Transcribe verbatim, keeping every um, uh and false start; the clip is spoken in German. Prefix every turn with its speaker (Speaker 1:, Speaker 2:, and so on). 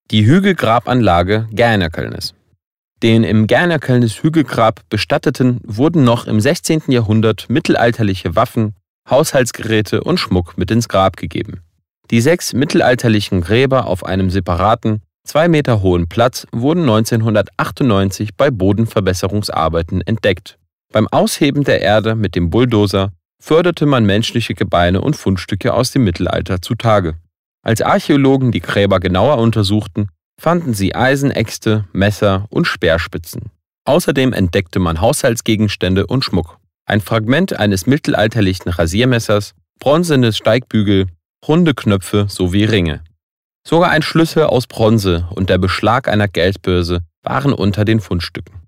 Speaker 1: Die Hügelgrabanlage Gärnerkölnis. Den im Gärnerkölnis Hügelgrab Bestatteten wurden noch im sechzehnten Jahrhundert mittelalterliche Waffen, Haushaltsgeräte und Schmuck mit ins Grab gegeben. Die sechs mittelalterlichen Gräber auf einem separaten, zwei Meter hohen Platz wurden neunzehnhundertachtundneunzig bei Bodenverbesserungsarbeiten entdeckt. Beim Ausheben der Erde mit dem Bulldozer förderte man menschliche Gebeine und Fundstücke aus dem Mittelalter zutage. Als Archäologen die Gräber genauer untersuchten, fanden sie Eisenäxte, Messer und Speerspitzen. Außerdem entdeckte man Haushaltsgegenstände und Schmuck. Ein Fragment eines mittelalterlichen Rasiermessers, bronzene Steigbügel, runde Knöpfe sowie Ringe. Sogar ein Schlüssel aus Bronze und der Beschlag einer Geldbörse waren unter den Fundstücken.